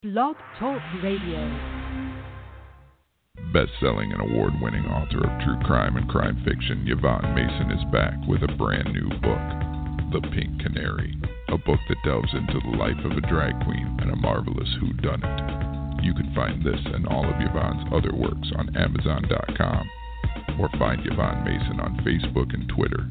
Blog Talk Radio. Best-selling and award-winning author of true crime and crime fiction, Yvonne Mason is back with a brand new book, The Pink Canary, a book that delves into the life of a drag queen and a marvelous whodunit. You can find this and all of Yvonne's other works on Amazon.com or find Yvonne Mason on Facebook and Twitter.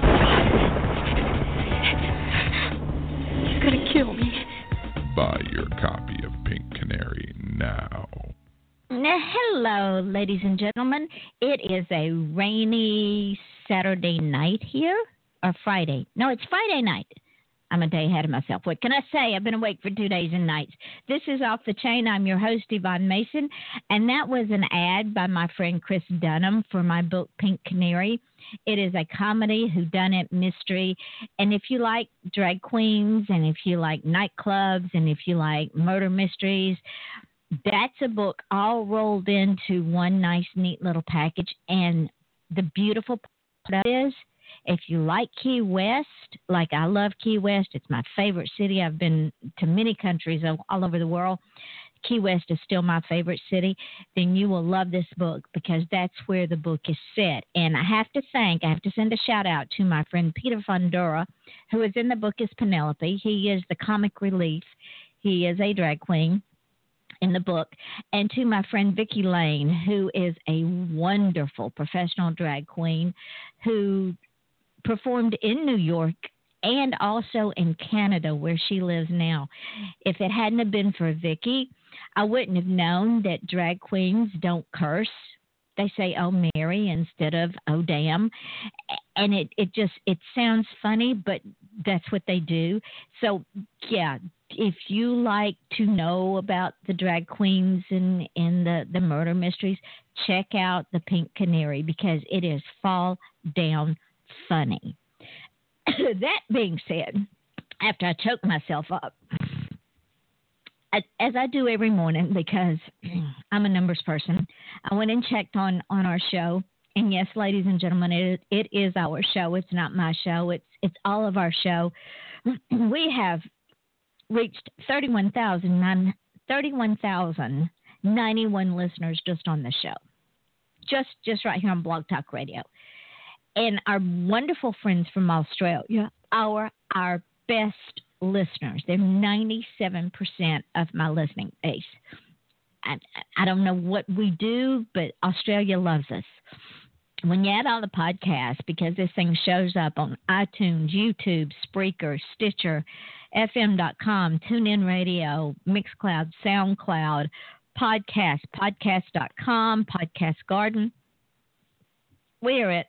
You're gonna kill me. Buy your copy of Pink Canary now. Hello, ladies and gentlemen. It is a rainy Saturday night here, or Friday. No, it's Friday night. I'm a day ahead of myself. What can I say? I've been awake for 2 days and nights. This is Off the Chain. I'm your host, Yvonne Mason, and that was an ad by my friend Chris Dunham for my book, Pink Canary. It is a comedy, whodunit, mystery, and if you like drag queens, and if you like nightclubs, and if you like murder mysteries, that's a book all rolled into one nice, neat little package. And the beautiful part is, if you like Key West, like I love Key West, it's my favorite city. I've been to many countries all over the world. Key West is still my favorite city. Then you will love this book because that's where the book is set. And I have to send a shout out to my friend Peter Fundora, who is in the book as Penelope. He is the comic relief. He is a drag queen in the book, and to my friend Vicki Lane, who is a wonderful professional drag queen who performed in New York and also in Canada, where she lives now. If it hadn't have been for Vicki, I wouldn't have known that drag queens don't curse. They say, "Oh, Mary," instead of "Oh, damn." And it sounds funny, but that's what they do. So, yeah, if you like to know about the drag queens and the murder mysteries, check out The Pink Canary because it is fall down funny. That being said, after I choke myself up, as I do every morning because I'm a numbers person, I went and checked on our show. And yes, ladies and gentlemen, it is our show. It's not my show. It's all of our show. We have reached 31,091 listeners just on the show. Just right here on Blog Talk Radio. And our wonderful friends from Australia are our best listeners. They're 97% of my listening base. I don't know what we do, but Australia loves us. When you add all the podcasts, because this thing shows up on iTunes, YouTube, Spreaker, Stitcher, FM.com, TuneIn Radio, Mixcloud, SoundCloud, podcast.com, Podcast Garden, we are at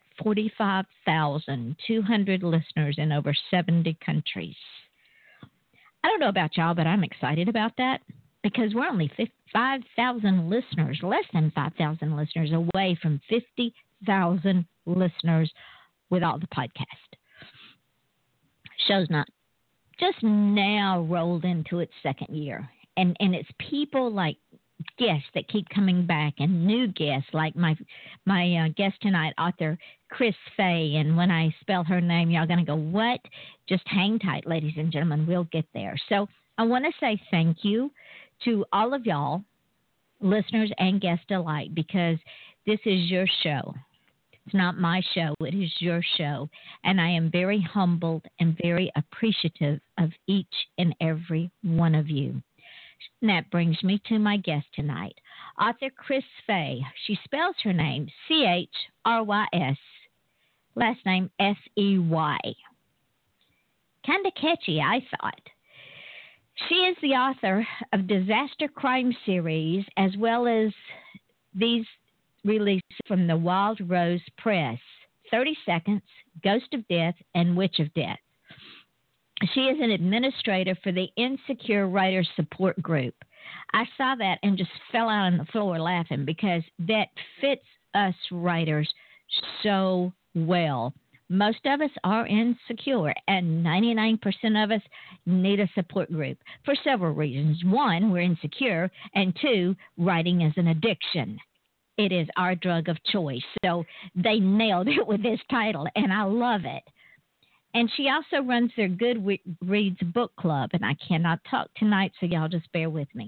45,200 listeners in over 70 countries. I don't know about y'all, but I'm excited about that because we're only 5,000 listeners, less than 5,000 listeners away from 50,000 listeners with all the podcast. Show's not just now rolled into its second year. And it's people like guests that keep coming back and new guests like my guest tonight, author Chris Fay. And when I spell her name, y'all going to go, what? Just hang tight, ladies and gentlemen. We'll get there. So I want to say thank you to all of y'all, listeners and guests alike, because this is your show. It's not my show. It is your show. And I am very humbled and very appreciative of each and every one of you. And that brings me to my guest tonight, author Chris Fay. She spells her name Chrys, last name Fey. Kind of catchy, I thought. She is the author of Disaster Crime Series, as well as these released from the Wild Rose Press, 30 Seconds, Ghost of Death, and Witch of Death. She is an administrator for the Insecure Writers Support Group. I saw that and just fell out on the floor laughing because that fits us writers so well. Most of us are insecure, and 99% of us need a support group for several reasons. One, we're insecure, and two, writing is an addiction. It is our drug of choice. So they nailed it with this title, and I love it. And she also runs their Goodreads book club, and I cannot talk tonight, so y'all just bear with me.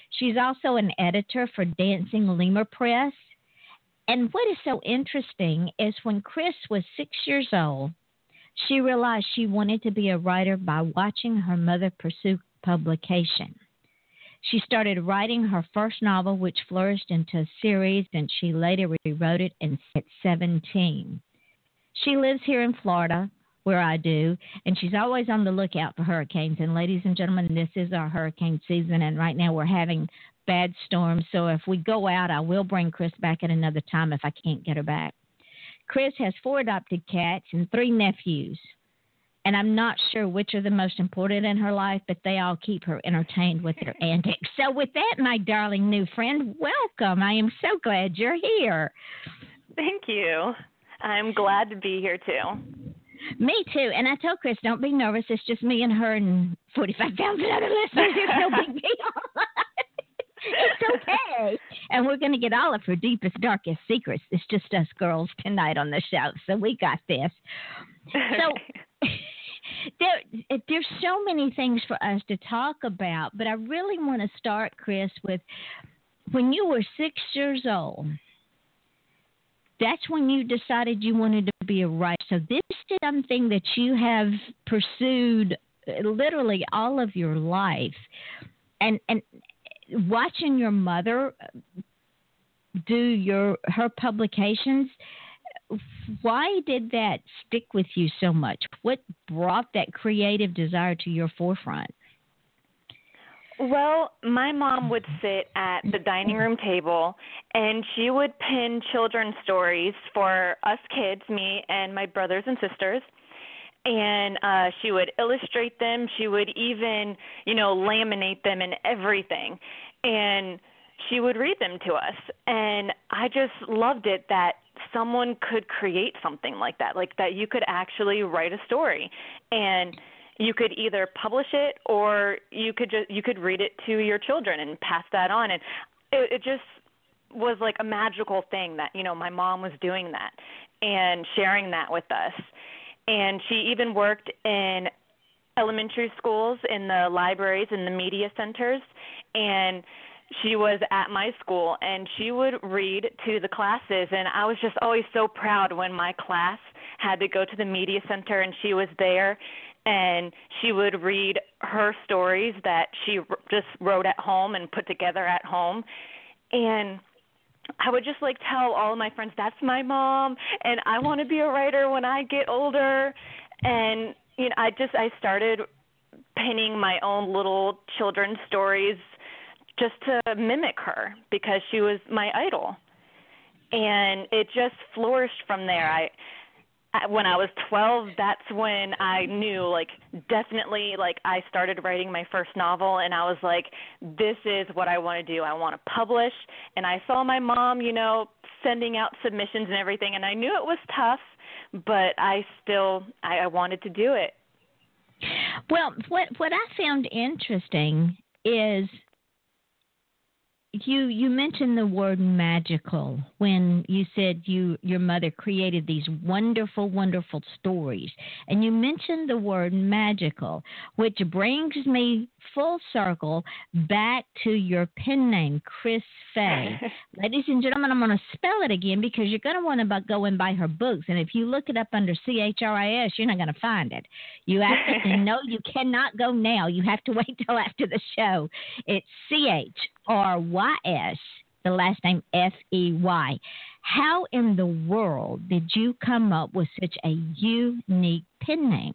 She's also an editor for Dancing Lemur Press. And what is so interesting is when Chris was 6 years old, she realized she wanted to be a writer by watching her mother pursue publication. She started writing her first novel, which flourished into a series, and she later rewrote it at 17. She lives here in Florida, where I do, and she's always on the lookout for hurricanes. And ladies and gentlemen, this is our hurricane season, and right now we're having bad storms. So if we go out, I will bring Chris back at another time if I can't get her back. Chris has 4 adopted cats and 3 nephews. And I'm not sure which are the most important in her life, but they all keep her entertained with their antics. So with that, my darling new friend, welcome. I am so glad you're here. Thank you. I'm glad to be here, too. Me, too. And I told Chris, don't be nervous. It's just me and her and 45,000 other listeners. It's no big deal. It's okay. And we're going to get all of her deepest, darkest secrets. It's just us girls tonight on the show, so we got this. So there's so many things for us to talk about, but I really want to start, Chris, with when you were 6 years old. That's when you decided you wanted to be a writer. So this is something that you have pursued literally all of your life. And watching your mother do her publications, why did that stick with you so much? What brought that creative desire to your forefront? Well, my mom would sit at the dining room table, and she would pin children's stories for us kids, me and my brothers and sisters. And she would illustrate them. She would even, laminate them and everything. And she would read them to us. And I just loved it that someone could create something like that you could actually write a story. And you could either publish it or you could read it to your children and pass that on. And it just was like a magical thing that, my mom was doing that and sharing that with us. And she even worked in elementary schools, in the libraries, in the media centers. And she was at my school, and she would read to the classes. And I was just always so proud when my class had to go to the media center and she was there. And she would read her stories that she just wrote at home and put together at home. And I would just tell all of my friends, that's my mom, and I want to be a writer when I get older. And, I started penning my own little children's stories just to mimic her because she was my idol. And it just flourished from there. When I was 12, that's when I knew, definitely, I started writing my first novel, and I was like, this is what I want to do. I want to publish. And I saw my mom, sending out submissions and everything, and I knew it was tough, but I wanted to do it. Well, what I found interesting is You mentioned the word magical when you said your mother created these wonderful, wonderful stories. And you mentioned the word magical, which brings me full circle back to your pen name, Chris Fay. Ladies and gentlemen, I'm going to spell it again because you're going to want to go and buy her books. And if you look it up under CHRIS, you're not going to find it. You have to no, you cannot go now. You have to wait till after the show. It's CHRYS, the last name FEY. How in the world did you come up with such a unique pen name?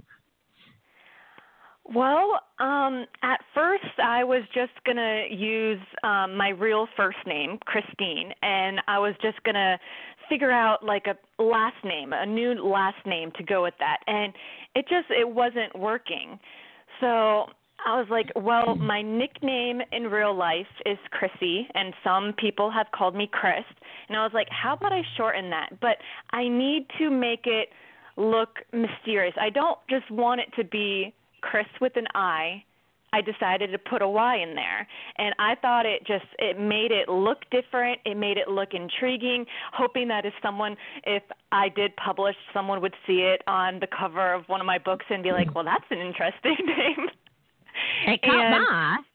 Well, at first I was just going to use my real first name, Christine, and I was just going to figure out a last name, a new last name to go with that. And it wasn't working. So I was like, well, my nickname in real life is Chrissy, and some people have called me Chris. And I was like, how about I shorten that? But I need to make it look mysterious. I don't just want it to be Chris with an I. I decided to put a Y in there. And I thought it made it look different. It made it look intriguing, hoping that if I did publish, someone would see it on the cover of one of my books and be like, well, that's an interesting name. It caught my eye.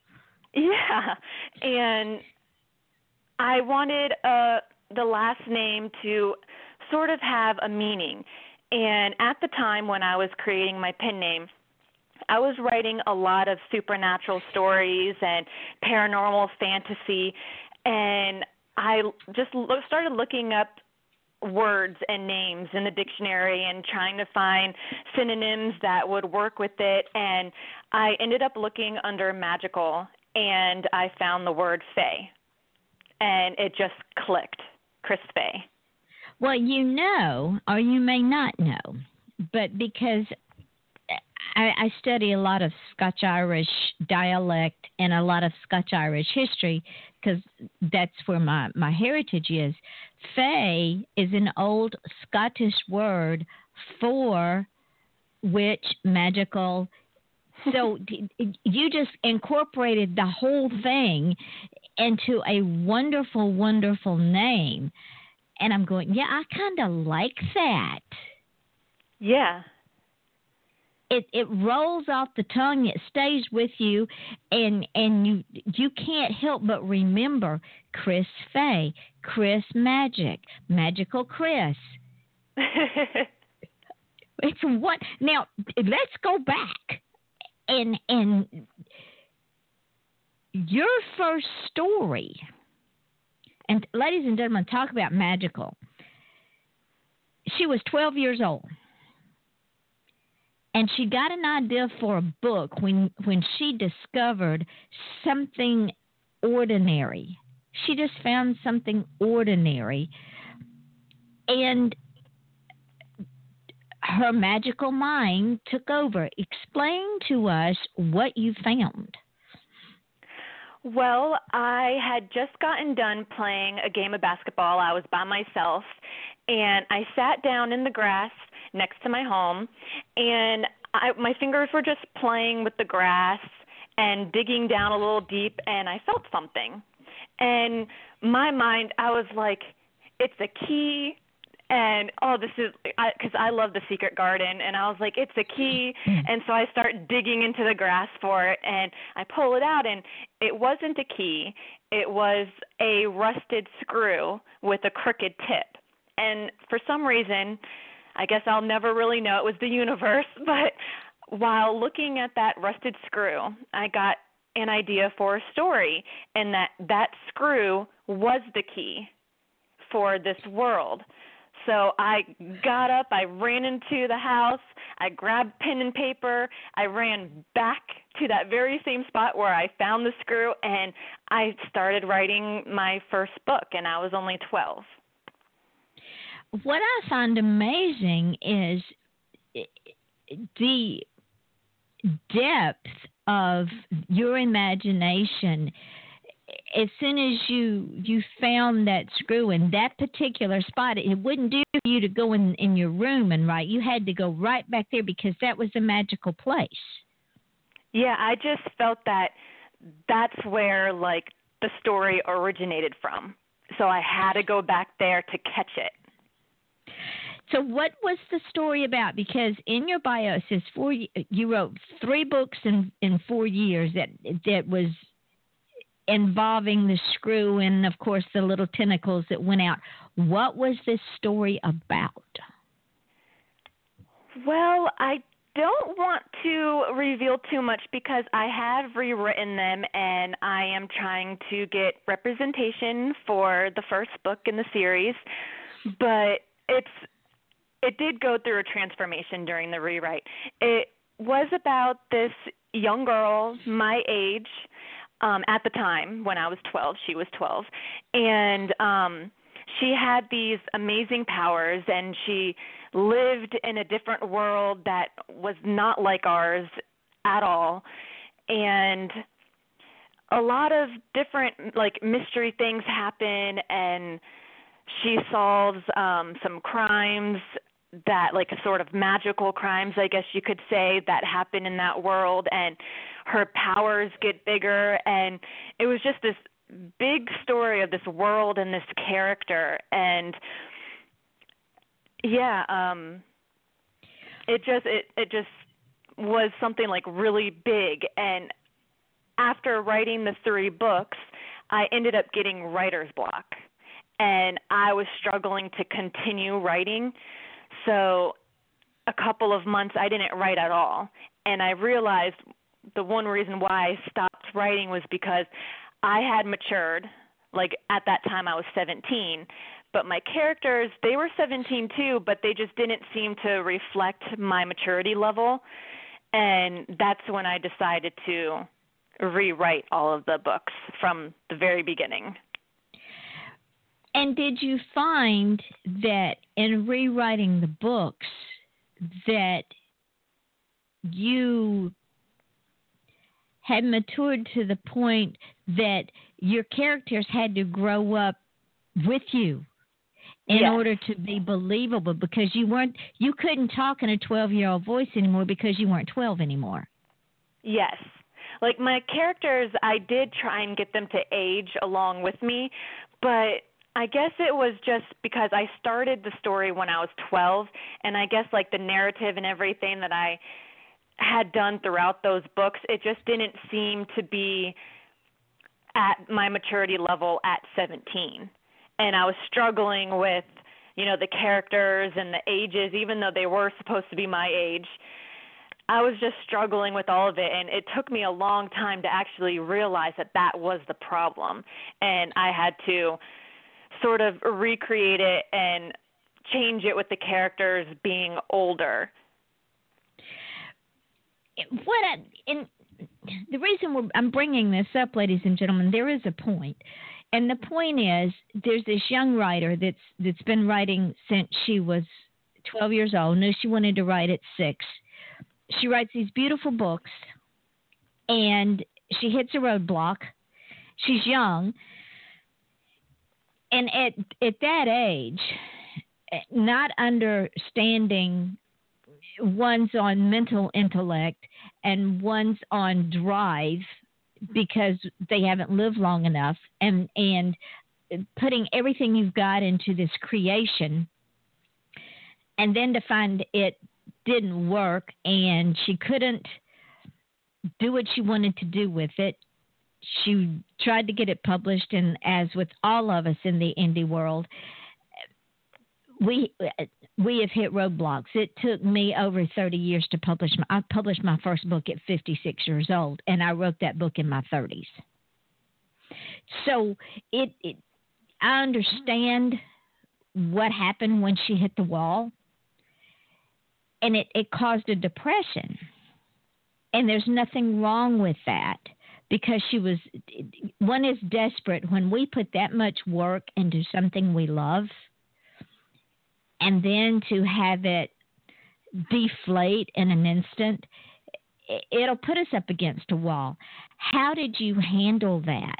Yeah, and I wanted the last name to sort of have a meaning. And at the time when I was creating my pen name, I was writing a lot of supernatural stories and paranormal fantasy, and I just started looking up words and names in the dictionary and trying to find synonyms that would work with it. And I ended up looking under magical, and I found the word fae, and it just clicked. Chris Faye. Well, you know, or you may not know, but because I study a lot of Scotch-Irish dialect and a lot of Scotch-Irish history because that's where my heritage is. Fae is an old Scottish word for witch, magical. So you just incorporated the whole thing into a wonderful, wonderful name. And I'm going, yeah, I kind of like that. Yeah. It rolls off the tongue, it stays with you, and you can't help but remember Chris Faye, Chris Magic, Magical Chris. It's what now? Let's go back and your first story. And ladies and gentlemen, talk about magical. She was 12 years old. And she got an idea for a book when she discovered something ordinary. She just found something ordinary. And her magical mind took over. Explain to us what you found. Well, I had just gotten done playing a game of basketball. I was by myself, and I sat down in the grass next to my home, and my fingers were just playing with the grass and digging down a little deep, and I felt something. And my mind, I was like, it's a key. And, this is – because I love The Secret Garden. And I was like, it's a key. And so I start digging into the grass for it, and I pull it out. And it wasn't a key. It was a rusted screw with a crooked tip. And for some reason, I guess I'll never really know, it was the universe. But while looking at that rusted screw, I got an idea for a story. And that screw was the key for this world. So I got up, I ran into the house, I grabbed pen and paper, I ran back to that very same spot where I found the screw, and I started writing my first book, and I was only 12. What I find amazing is the depth of your imagination. As soon as you found that screw in that particular spot, it wouldn't do for you to go in your room and write. You had to go right back there because that was a magical place. Yeah, I just felt that's where, like, the story originated from. So I had to go back there to catch it. So what was the story about? Because in your bio it says you wrote 3 books in 4 years that was involving the screw and, of course, the little tentacles that went out. What was this story about? Well, I don't want to reveal too much because I have rewritten them, and I am trying to get representation for the first book in the series. But it did go through a transformation during the rewrite. It was about this young girl, my age, at the time when I was 12, she was 12, and she had these amazing powers, and she lived in a different world that was not like ours at all, and a lot of different, like, mystery things happen, and she solves some crimes that, like, sort of magical crimes, I guess you could say, that happen in that world, and her powers get bigger, and it was just this big story of this world and this character, and it just was something, like, really big, and after writing the 3 books, I ended up getting writer's block, and I was struggling to continue writing. So a couple of months I didn't write at all, and I realized the one reason why I stopped writing was because I had matured. Like at that time I was 17, but my characters, they were 17 too, but they just didn't seem to reflect my maturity level, and that's when I decided to rewrite all of the books from the very beginning. And did you find that in rewriting the books that you had matured to the point that your characters had to grow up with you in order to be believable, because you couldn't talk in a 12-year-old voice anymore because you weren't 12 anymore? Yes. Like my characters, I did try and get them to age along with me, but I guess it was just because I started the story when I was 12, and I guess like the narrative and everything that I had done throughout those books, it just didn't seem to be at my maturity level at 17. And I was struggling with, the characters and the ages, even though they were supposed to be my age. I was just struggling with all of it, and it took me a long time to actually realize that that was the problem. And I had to sort of recreate it and change it with the characters being older. The reason I'm bringing this up, ladies and gentlemen, there is a point. And the point is, there's this young writer that's been writing since she was 12 years old, knew she wanted to write at 6. She writes these beautiful books, and she hits a roadblock. She's young. And at that age, not understanding one's on mental intellect and one's on drive because they haven't lived long enough, and putting everything you've got into this creation, and then to find it didn't work and she couldn't do what she wanted to do with it. She tried to get it published, and as with all of us in the indie world, we have hit roadblocks. It took me over 30 years to publish. I published my first book at 56 years old, and I wrote that book in my 30s. So I understand what happened when she hit the wall, and it caused a depression. And there's nothing wrong with that, because one is desperate when we put that much work into something we love, and then to have it deflate in an instant, it'll put us up against a wall. How did you handle that?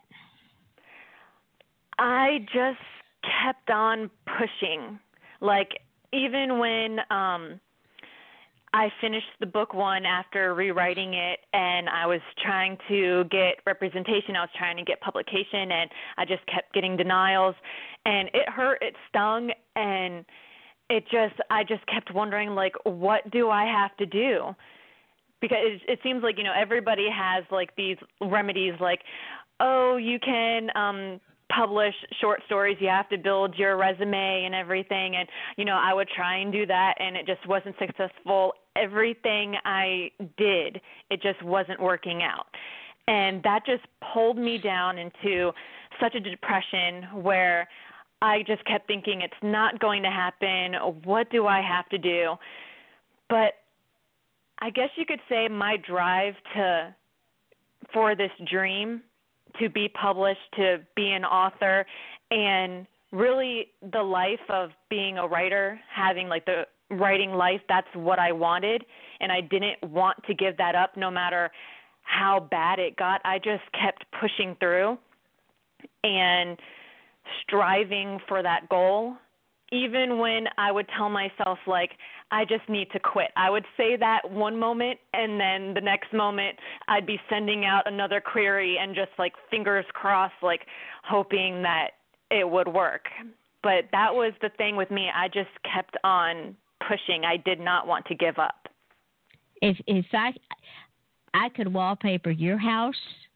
I just kept on pushing. Like, even when I finished the book 1 after rewriting it, and I was trying to get representation, I was trying to get publication, and I just kept getting denials, and it hurt, it stung, and I just kept wondering, like, what do I have to do? Because it seems like, everybody has, like, these remedies, like, oh, you can publish short stories, you have to build your resume and everything, and, I would try and do that, and it just wasn't successful. Everything I did, it just wasn't working out. And that just pulled me down into such a depression where I just kept thinking, it's not going to happen. What do I have to do? But I guess you could say my drive for this dream to be published, to be an author, and really the life of being a writer, having like the writing life, that's what I wanted. And I didn't want to give that up no matter how bad it got. I just kept pushing through and striving for that goal, even when I would tell myself, like, I just need to quit. I would say that one moment, and then the next moment I'd be sending out another query and just, like, fingers crossed, like, hoping that it would work. But that was the thing with me. I just kept on pushing. I did not want to give up. If I could wallpaper your house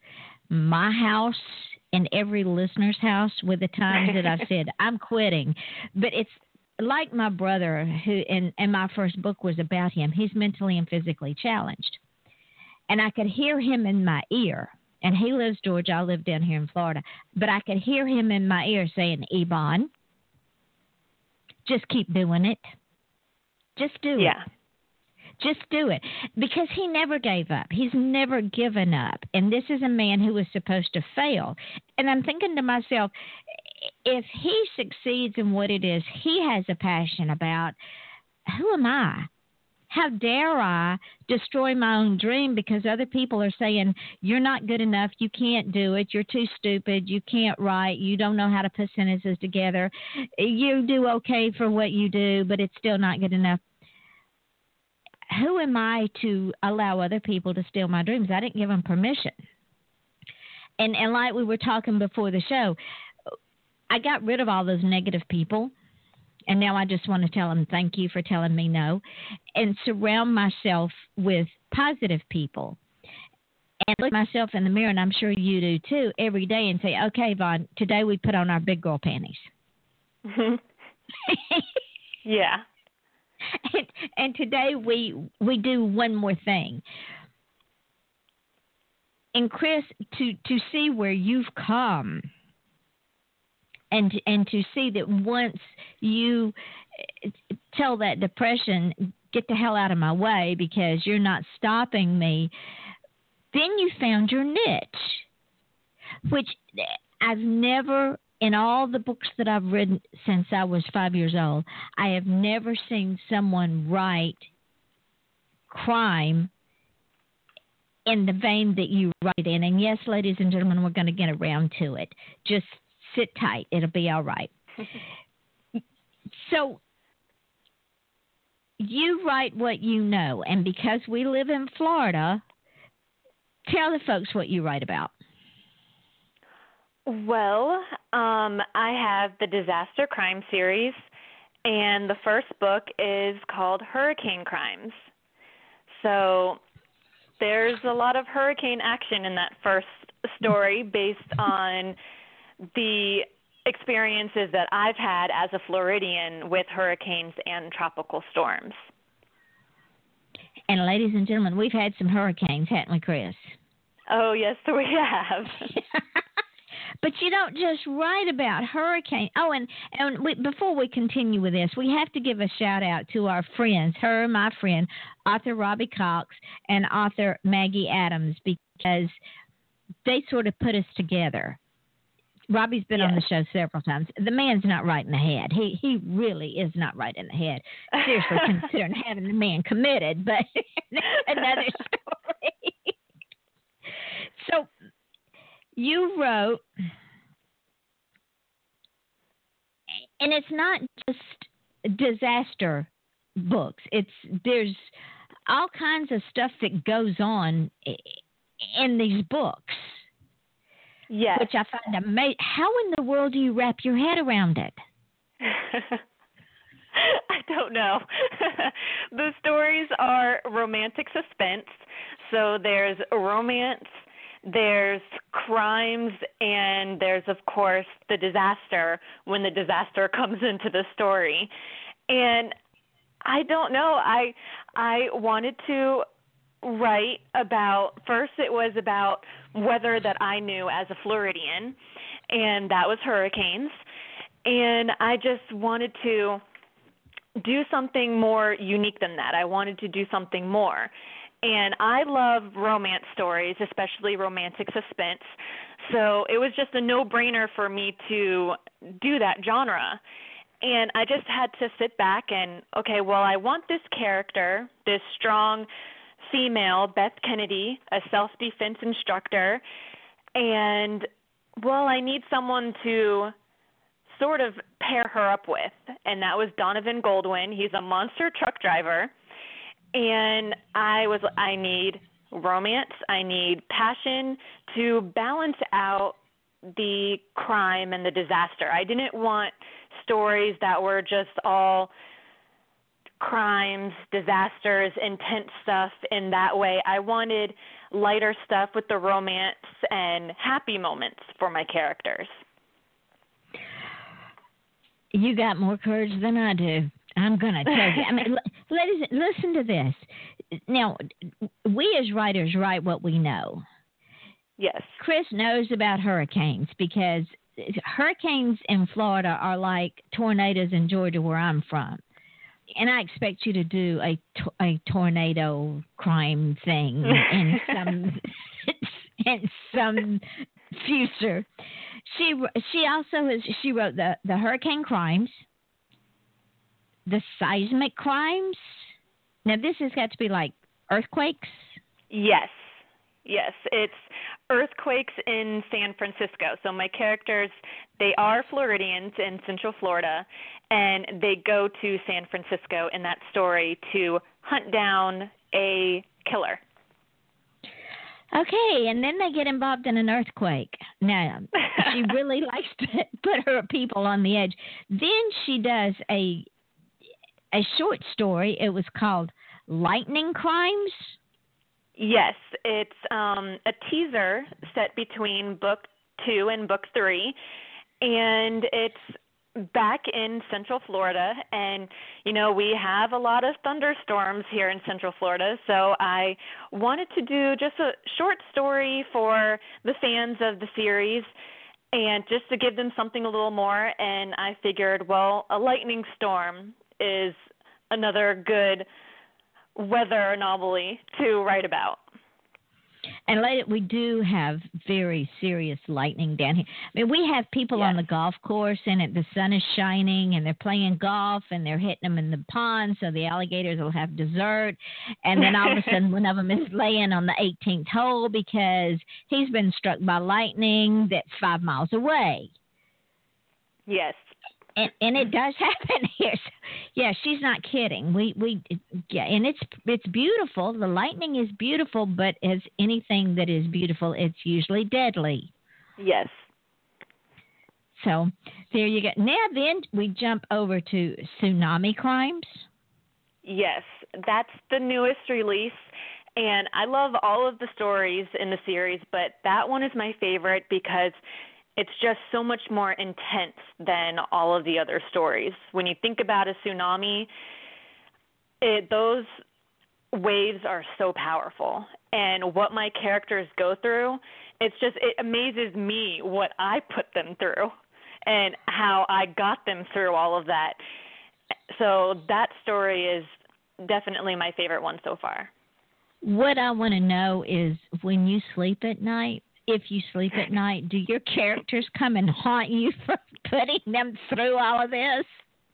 my house and every listener's house with the times that I've said, I'm quitting. But it's like my brother, who, and my first book was about him. He's mentally and physically challenged. And I could hear him in my ear. And he lives Georgia. I live down here in Florida. But I could hear him in my ear saying, Yvonne, just keep doing it. Just do it. Just do it. Because he never gave up. He's never given up. And this is a man who was supposed to fail. And I'm thinking to myself, if he succeeds in what it is he has a passion about, who am I? How dare I destroy my own dream because other people are saying, you're not good enough, you can't do it, you're too stupid, you can't write, you don't know how to put sentences together, you do okay for what you do, but it's still not good enough. Who am I to allow other people to steal my dreams? I didn't give them permission. And like we were talking before the show, I got rid of all those negative people. And now I just want to tell them thank you for telling me no, and surround myself with positive people. And look myself in the mirror, and I'm sure you do too, every day and say, okay, Vaughn, today we put on our big girl panties. Yeah. And today we do one more thing. And Chris, to see where you've come, and to see that once you tell that depression, get the hell out of my way because you're not stopping me, then you found your niche, which I've never, in all the books that I've written since I was 5 years old, I have never seen someone write crime in the vein that you write in. And yes, ladies and gentlemen, we're going to get around to it. Just sit tight. It'll be all right. So you write what you know. And because we live in Florida, tell the folks what you write about. Well, I have the Disaster Crime series, and the first book is called Hurricane Crimes. So there's a lot of hurricane action in that first story based on the experiences that I've had as a Floridian with hurricanes and tropical storms. And ladies and gentlemen, we've had some hurricanes, haven't we, Chris? Oh, yes, we have. But you don't just write about hurricanes. Oh, and before we continue with this, we have to give a shout-out to our friends, my friend, author Robbie Cox and author Maggie Adams, because they sort of put us together. Robbie's been on the show several times. The man's not right in the head. He really is not right in the head. Seriously, considering having the man committed, but another story. So you wrote, and it's not just disaster books. There's all kinds of stuff that goes on in these books. Yes. Which I find amazing. How in the world do you wrap your head around it? I don't know. The stories are romantic suspense. So there's romance, there's crimes, and there's, of course, the disaster when the disaster comes into the story. And I don't know. I wanted to write about, first it was about weather that I knew as a Floridian, and that was hurricanes. And I just wanted to do something more unique than that. I wanted to do something more. And I love romance stories, especially romantic suspense. So it was just a no-brainer for me to do that genre. And I just had to sit back and, okay, well, I want this character, this strong female, Beth Kennedy, a self-defense instructor, and, well, I need someone to sort of pair her up with, and that was Donovan Goldwyn. He's a monster truck driver, and I need romance, I need passion to balance out the crime and the disaster. I didn't want stories that were just all crimes, disasters, intense stuff in that way. I wanted lighter stuff with the romance and happy moments for my characters. You got more courage than I do. I'm going to tell you. I mean, ladies, listen to this. Now, we as writers write what we know. Yes. Chris knows about hurricanes because hurricanes in Florida are like tornadoes in Georgia where I'm from. And I expect you to do a tornado crime thing in some future. She wrote the hurricane crimes, the seismic crimes. Now this has got to be like earthquakes. Yes, it's earthquakes in San Francisco. So my characters, they are Floridians in Central Florida, and they go to San Francisco in that story to hunt down a killer. Okay, and then they get involved in an earthquake. Now, she really likes to put her people on the edge. Then she does a short story. It was called Lightning Crimes. Yes, it's a teaser set between book 2 and book 3, and it's back in Central Florida, and, you know, we have a lot of thunderstorms here in Central Florida, so I wanted to do just a short story for the fans of the series and just to give them something a little more, and I figured, well, a lightning storm is another good weather anomaly to write about. And later, we do have very serious lightning down here. I mean, we have people on the golf course, and the sun is shining, and they're playing golf, and they're hitting them in the pond, so the alligators will have dessert. And then all of a sudden, one of them is laying on the 18th hole because he's been struck by lightning that's 5 miles away. Yes. And it does happen here. So, yeah, she's not kidding. And it's beautiful. The lightning is beautiful, but as anything that is beautiful, it's usually deadly. Yes. So there you go. Now then, we jump over to Tsunami Crimes. Yes, that's the newest release. And I love all of the stories in the series, but that one is my favorite because it's just so much more intense than all of the other stories. When you think about a tsunami, those waves are so powerful. And what my characters go through, it amazes me what I put them through and how I got them through all of that. So that story is definitely my favorite one so far. What I want to know is when you sleep at night, if you sleep at night, do your characters come and haunt you for putting them through all of this?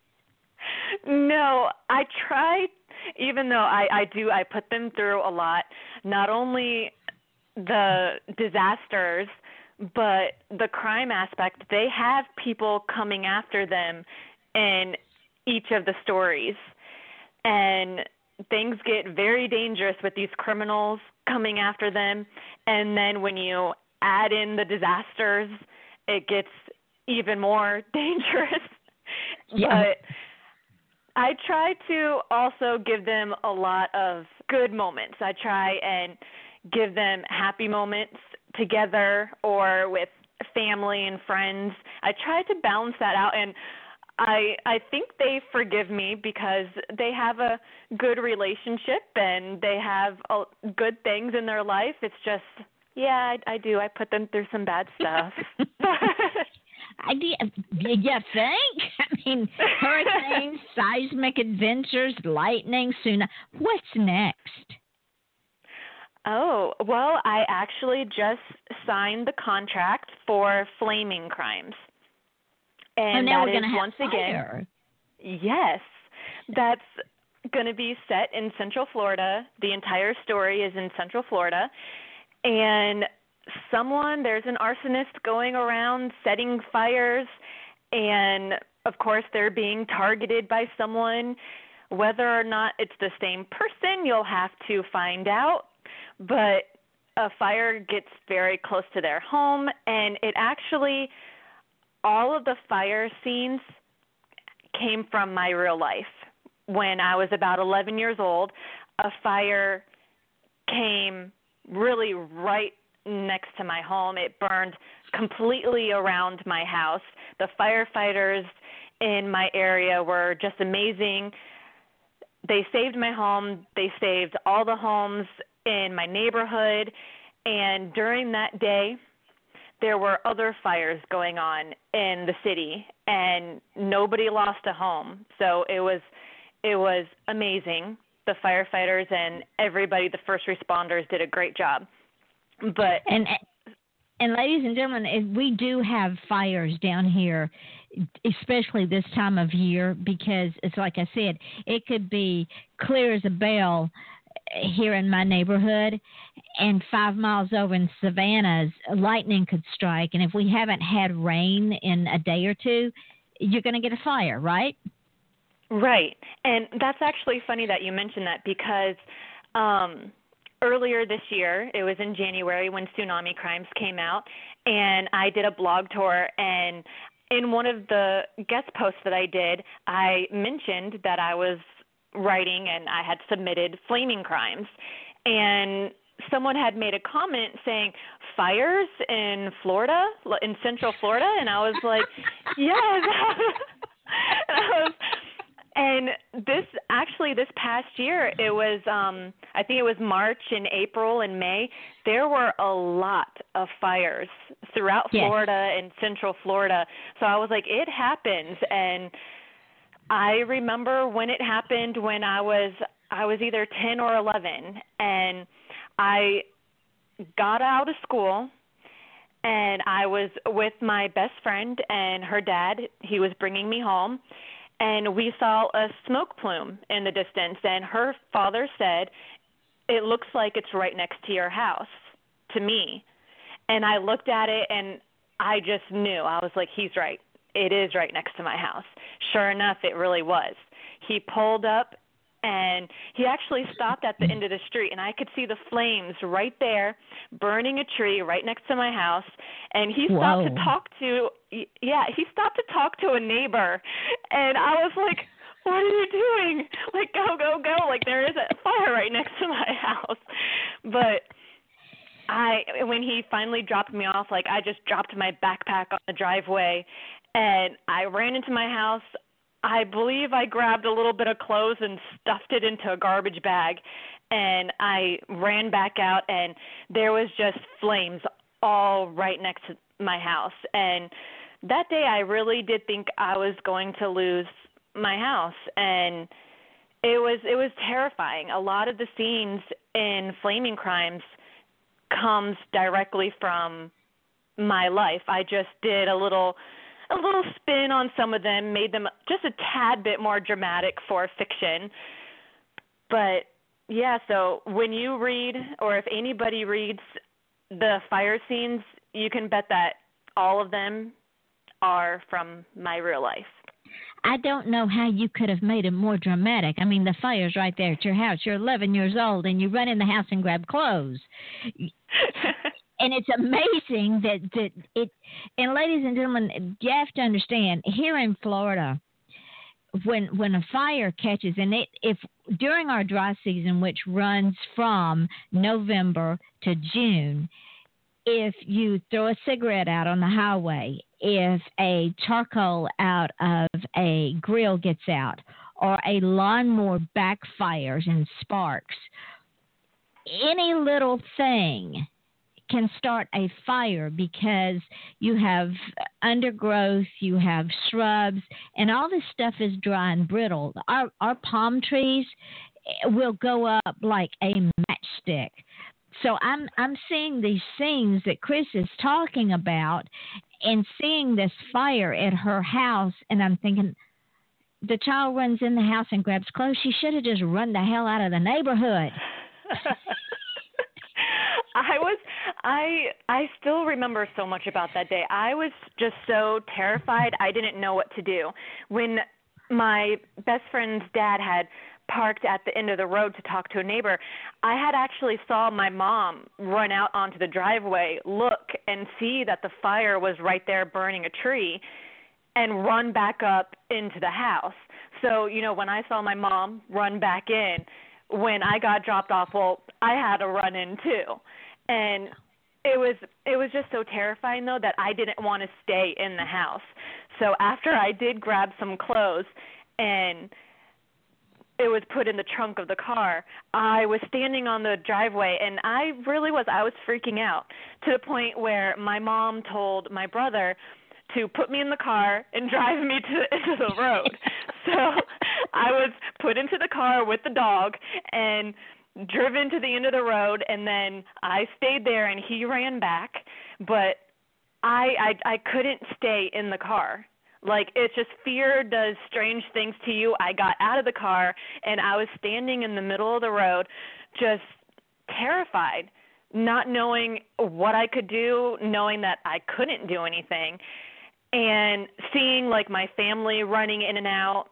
No, I try, even though I put them through a lot, not only the disasters, but the crime aspect. They have people coming after them in each of the stories, and things get very dangerous with these criminals coming after them, and then when you add in the disasters, it gets even more dangerous. Yeah. But I try to also give them a lot of good moments. I try and give them happy moments together or with family and friends. I try to balance that out, and I think they forgive me because they have a good relationship and they have good things in their life. It's just, yeah, I do. I put them through some bad stuff. You think? I mean, hurricanes, seismic adventures, lightning, tsunami. What's next? Oh, well, I actually just signed the contract for Flaming Crimes. And now that we're going to have once fire. Again, yes, that's going to be set in Central Florida. The entire story is in Central Florida. And there's an arsonist going around setting fires. And, of course, they're being targeted by someone. Whether or not it's the same person, you'll have to find out. But a fire gets very close to their home, and it actually, all of the fire scenes came from my real life. When I was about 11 years old, a fire came really right next to my home. It burned completely around my house. The firefighters in my area were just amazing. They saved my home. They saved all the homes in my neighborhood. And during that day, there were other fires going on in the city, and nobody lost a home. So it was amazing. The firefighters and everybody, the first responders, did a great job. But and ladies and gentlemen, we do have fires down here, especially this time of year, because it's like I said, it could be clear as a bell here in my neighborhood, and 5 miles over in Savannah, lightning could strike. And if we haven't had rain in a day or two, you're going to get a fire, right? Right. And that's actually funny that you mentioned that, because earlier this year, it was in January when Tsunami Crimes came out, and I did a blog tour, and in one of the guest posts that I did, I mentioned that I was writing and I had submitted Flaming Crimes, and someone had made a comment saying, fires in Florida, in Central Florida, and I was like, yes. And this past year, it was, I think it was March and April and May, there were a lot of fires throughout Florida and Central Florida. So I was like, it happens. And I remember when it happened when I was either 10 or 11, and I got out of school, and I was with my best friend and her dad. He was bringing me home, and we saw a smoke plume in the distance, and her father said, it looks like it's right next to your house, to me. And I looked at it, and I just knew. I was like, he's right. It is right next to my house. Sure enough, it really was. He pulled up, and he actually stopped at the end of the street, and I could see the flames right there burning a tree right next to my house. And he stopped to talk to a neighbor, and I was like, what are you doing? Like, go, go, go. Like, there is a fire right next to my house. But when he finally dropped me off, like, I just dropped my backpack on the driveway, and I ran into my house. I believe I grabbed a little bit of clothes and stuffed it into a garbage bag, and I ran back out, and there was just flames all right next to my house. And that day I really did think I was going to lose my house, and it was terrifying. A lot of the scenes in Flaming Crimes comes directly from my life. I just did a little spin on some of them, made them just a tad bit more dramatic for fiction. But yeah, so when you read, or if anybody reads the fire scenes, you can bet that all of them are from my real life. I don't know how you could have made it more dramatic. I mean, the fire's right there at your house. You're 11 years old, and you run in the house and grab clothes. And it's amazing that it. And ladies and gentlemen, you have to understand, here in Florida, when a fire catches, and if during our dry season, which runs from November to June, if you throw a cigarette out on the highway, if a charcoal out of a grill gets out, or a lawnmower backfires and sparks, any little thing can start a fire, because you have undergrowth, you have shrubs, and all this stuff is dry and brittle. Our palm trees will go up like a matchstick. So I'm seeing these scenes that Chris is talking about, and seeing this fire at her house, and I'm thinking, the child runs in the house and grabs clothes. She should have just run the hell out of the neighborhood. I still remember so much about that day. I was just so terrified. I didn't know what to do. When my best friend's dad had parked at the end of the road to talk to a neighbor, I had actually saw my mom run out onto the driveway, look and see that the fire was right there burning a tree, and run back up into the house. So, when I saw my mom run back in, when I got dropped off, well, I had to run in too. And it was just so terrifying, though, that I didn't want to stay in the house. So after I did grab some clothes and it was put in the trunk of the car, I was standing on the driveway, and I was freaking out to the point where my mom told my brother to put me in the car and drive me into the road. So I was put into the car with the dog and driven to the end of the road, and then I stayed there and he ran back, but I couldn't stay in the car. Like, it's just fear does strange things to you. I got out of the car and I was standing in the middle of the road just terrified, not knowing what I could do, knowing that I couldn't do anything, and seeing like my family running in and out.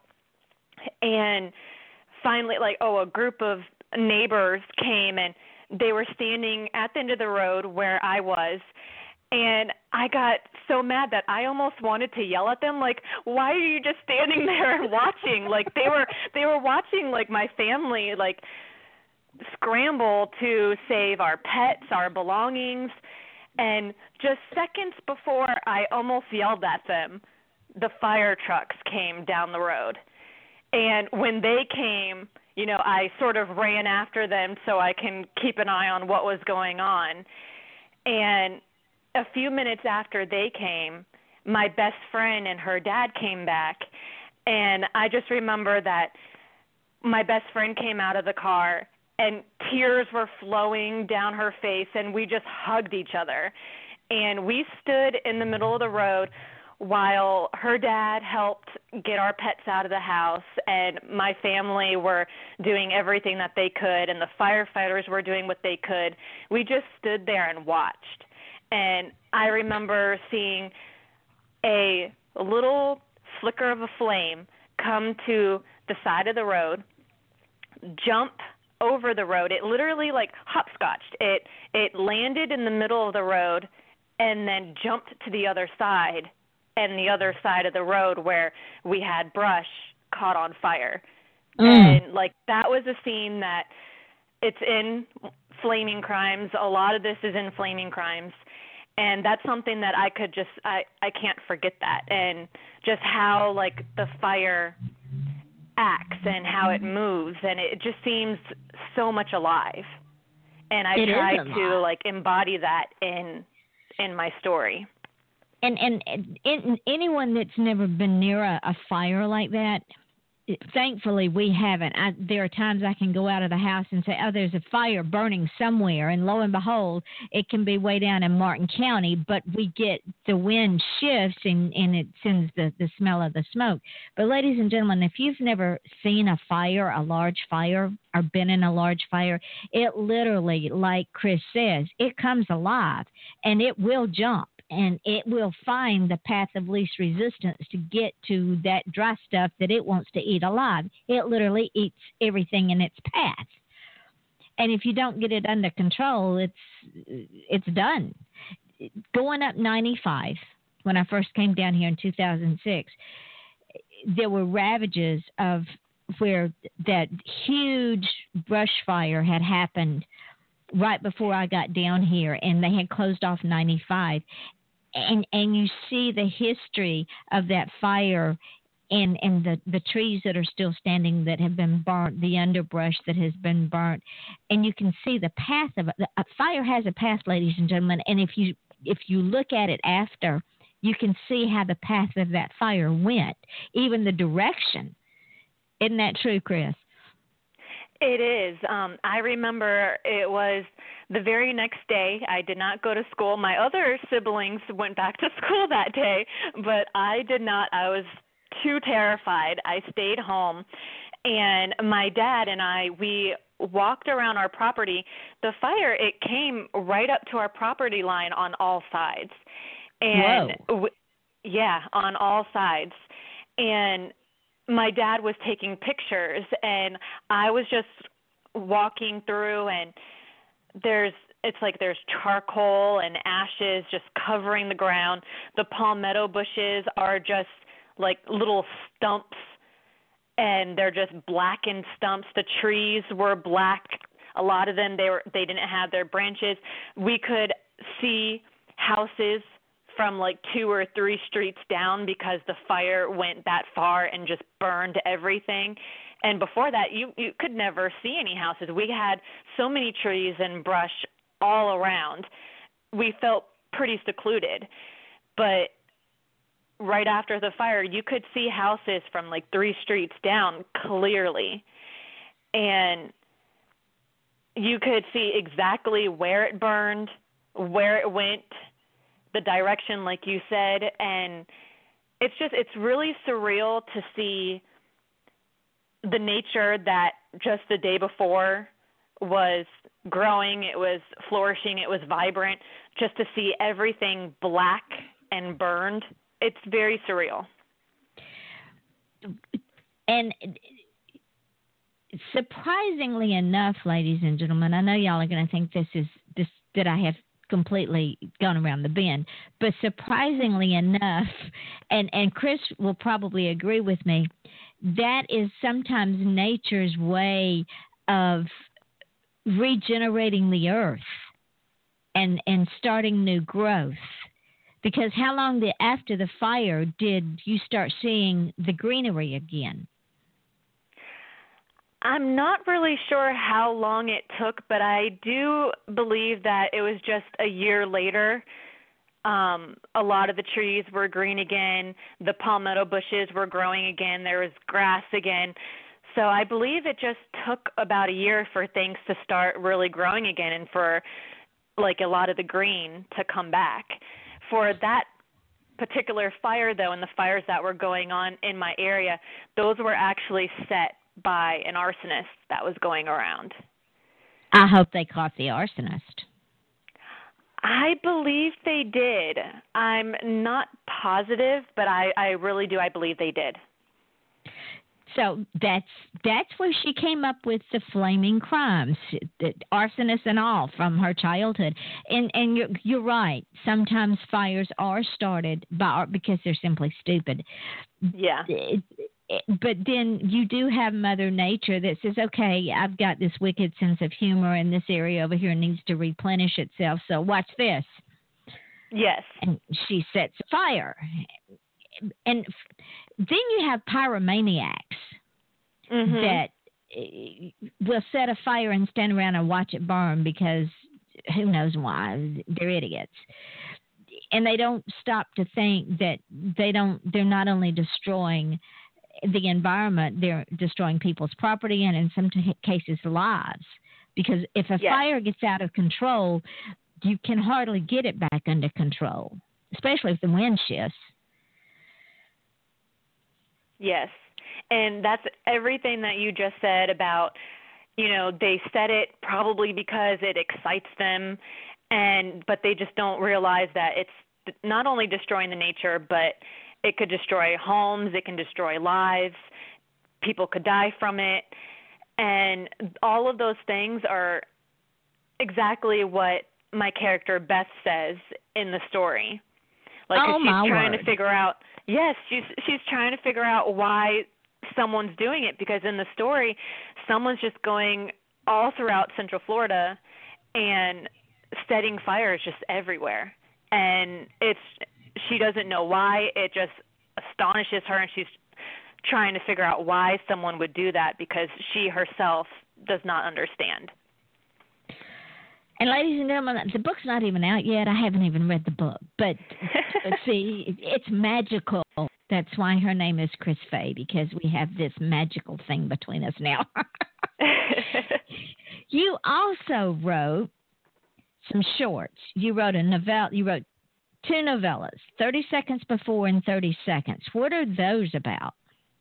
And finally, a group of neighbors came and they were standing at the end of the road where I was. And I got so mad that I almost wanted to yell at them, like, why are you just standing there and watching? Like, they were watching, like, my family, like, scramble to save our pets, our belongings. And just seconds before I almost yelled at them, the fire trucks came down the road. And when they came, I sort of ran after them so I can keep an eye on what was going on. And a few minutes after they came, my best friend and her dad came back, and I just remember that my best friend came out of the car and tears were flowing down her face, and we just hugged each other. And we stood in the middle of the road while her dad helped get our pets out of the house, and my family were doing everything that they could, and the firefighters were doing what they could. We just stood there and watched. And I remember seeing a little flicker of a flame come to the side of the road, jump over the road. It literally like hopscotched. It landed in the middle of the road and then jumped to the other side, and the other side of the road where we had brush caught on fire. And like that was a scene that it's in Flaming Crimes. A lot of this is in Flaming Crimes. And that's something that I can't forget that. And just how, like, the fire acts and how it moves. And it just seems so much alive. And I try to, like, embody that in my story. And anyone that's never been near a fire like that, thankfully we haven't. There are times I can go out of the house and say, oh, there's a fire burning somewhere, and lo and behold, it can be way down in Martin County, but we get the wind shifts and it sends the smell of the smoke. But ladies and gentlemen, if you've never seen a fire, a large fire, or been in a large fire, it literally, like Chris says, it comes alive and it will jump. And it will find the path of least resistance to get to that dry stuff that it wants to eat alive. It literally eats everything in its path. And if you don't get it under control, it's done. Going up 95, when I first came down here in 2006, there were ravages of where that huge brush fire had happened right before I got down here, and they had closed off 95. And you see the history of that fire and the trees that are still standing that have been burnt, the underbrush that has been burnt, and you can see the path of it. A fire has a path, ladies and gentlemen, and if you look at it after, you can see how the path of that fire went, even the direction. Isn't that true, Chris? It is. I remember it was the very next day. I did not go to school. My other siblings went back to school that day, but I did not. I was too terrified. I stayed home, and my dad and I, we walked around our property. The fire, it came right up to our property line on all sides. And yeah, on all sides. And my dad was taking pictures, and I was just walking through, and there's charcoal and ashes just covering the ground. The palmetto bushes are just like little stumps, and they're just blackened stumps. The trees were black. A lot of them, they didn't have their branches. We could see houses from like 2 or 3 streets down because the fire went that far and just burned everything. And before that, you could never see any houses. We had so many trees and brush all around. We felt pretty secluded. But right after the fire, you could see houses from like 3 streets down clearly. And you could see exactly where it burned, where it went, the direction, like you said. And it's really surreal to see the nature that just the day before was growing, it was flourishing, it was vibrant, just to see everything black and burned. It's very surreal. And surprisingly enough, ladies and gentlemen, I know y'all are going to think that I have completely gone around the bend, but surprisingly enough, and Chris will probably agree with me, that is sometimes nature's way of regenerating the earth and starting new growth. Because how long after the fire did you start seeing the greenery again? I'm not really sure how long it took, but I do believe that it was just a year later. A lot of the trees were green again. The palmetto bushes were growing again. There was grass again. So I believe it just took about a year for things to start really growing again and for like a lot of the green to come back. For that particular fire, though, and the fires that were going on in my area, those were actually set by an arsonist that was going around. I hope they caught the arsonist. I believe they did. I'm not positive, but I really do. I believe they did. So that's where she came up with the flaming crimes, the arsonists and all from her childhood. And you're right. Sometimes fires are started because they're simply stupid. Yeah. But then you do have Mother Nature that says, okay, I've got this wicked sense of humor, and this area over here needs to replenish itself. So watch this. Yes. And she sets fire. And then you have pyromaniacs that will set a fire and stand around and watch it burn because who knows why. They're idiots. And they don't stop to think that they're not only destroying the environment, they're destroying people's property and in some cases lives. Because if a fire gets out of control, you can hardly get it back under control, especially if the wind shifts. Yes. And that's everything that you just said about, they set it probably because it excites them, but they just don't realize that it's not only destroying the nature, but it could destroy homes, it can destroy lives, people could die from it, and all of those things are exactly what my character Beth says in the story. Like, she's trying to figure out, she's trying to figure out why someone's doing it, because in the story, someone's just going all throughout Central Florida and setting fires just everywhere. And she doesn't know why. It just astonishes her, and she's trying to figure out why someone would do that because she herself does not understand. And ladies and gentlemen, the book's not even out yet. I haven't even read the book. But see, it's magical. That's why her name is Chris Fay, because we have this magical thing between us now. You also wrote some shorts. You wrote a novella. You wrote 2 novellas, 30 Seconds Before and 30 Seconds. What are those about?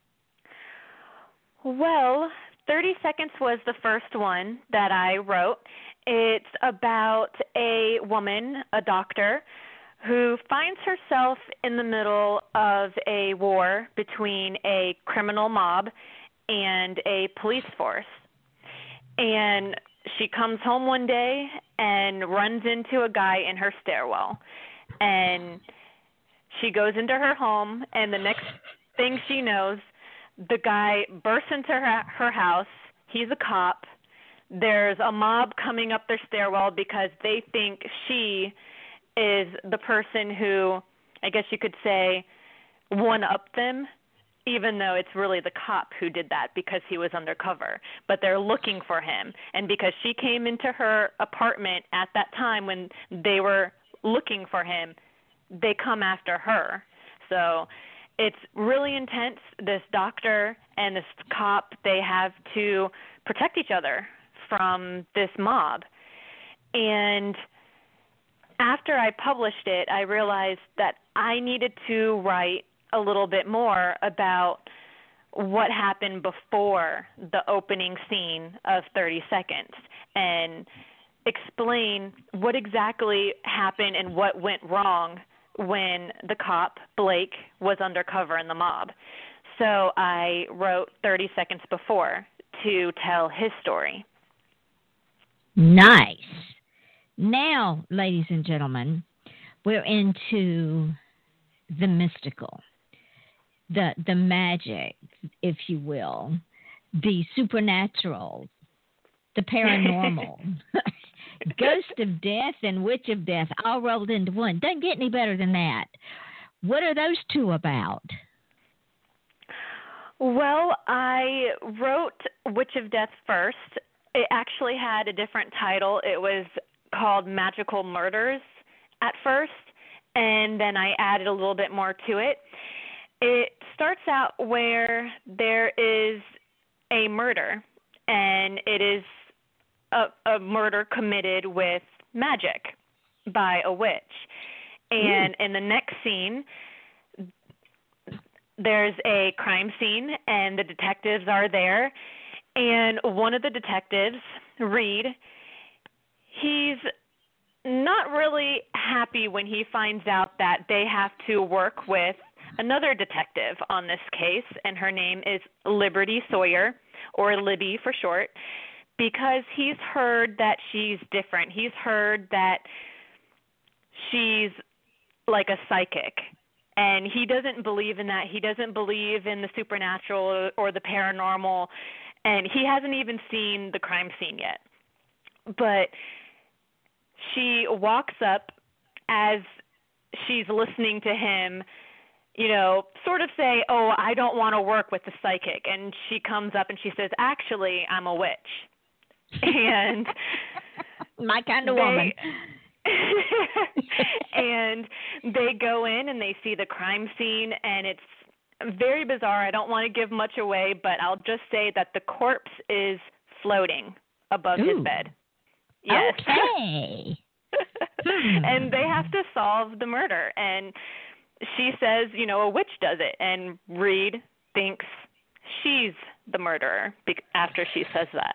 Well, 30 Seconds was the first one that I wrote. It's about a woman, a doctor, who finds herself in the middle of a war between a criminal mob and a police force. And she comes home one day and runs into a guy in her stairwell. And she goes into her home, and the next thing she knows, the guy bursts into her house. He's a cop. there's a mob coming up their stairwell because they think she is the person who, I guess you could say, one-upped them, even though it's really the cop who did that because he was undercover. But they're looking for him. And because she came into her apartment at that time when they were looking for him, they come after her. So it's really intense. This doctor and this cop, they have to protect each other from this mob. And after I published it, I realized that I needed to write a little bit more about what happened before the opening scene of 30 Seconds and explain what exactly happened and what went wrong when the cop, Blake, was undercover in the mob. So I wrote 30 Seconds Before to tell his story. Nice. Now, ladies and gentlemen, we're into the mystical, the magic, if you will, the supernatural, the paranormal, Ghost of Death and Witch of Death all rolled into one. Doesn't get any better than that. What are those two about? Well, I wrote Witch of Death first. It actually had a different title. It was called Magical Murders at first, and then I added a little bit more to it. It starts out where there is a murder, and it is a murder committed with magic by a witch. And in the next scene, there's a crime scene, and the detectives are there. And one of the detectives, Reed, he's not really happy when he finds out that they have to work with another detective on this case, and her name is Liberty Sawyer, or Libby for short, because he's heard that she's different. He's heard that she's like a psychic, and he doesn't believe in that. He doesn't believe in the supernatural or the paranormal, and he hasn't even seen the crime scene yet. But she walks up as she's listening to him, you know, sort of say, oh, I don't want to work with the psychic. And she comes up and she says, actually, I'm a witch. And my kind of woman. And they go in and they see the crime scene, and it's very bizarre. I don't want to give much away, but I'll just say that the corpse is floating above his bed. Yes. Okay. And they have to solve the murder. And she says, you know, a witch does it. And Reed thinks she's the murderer after she says that.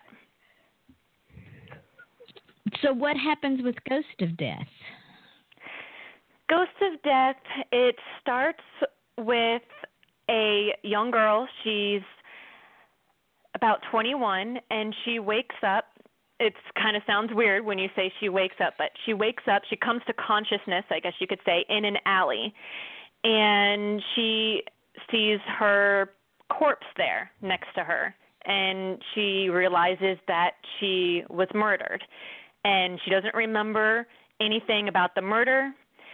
So what happens with Ghost of Death? Ghost of Death, it starts with a young girl. She's about 21, and she wakes up. It kind of sounds weird when you say she wakes up, but she wakes up. She comes to consciousness, I guess you could say, in an alley, and she sees her corpse there next to her, and she realizes that she was murdered. And she doesn't remember anything about the murder.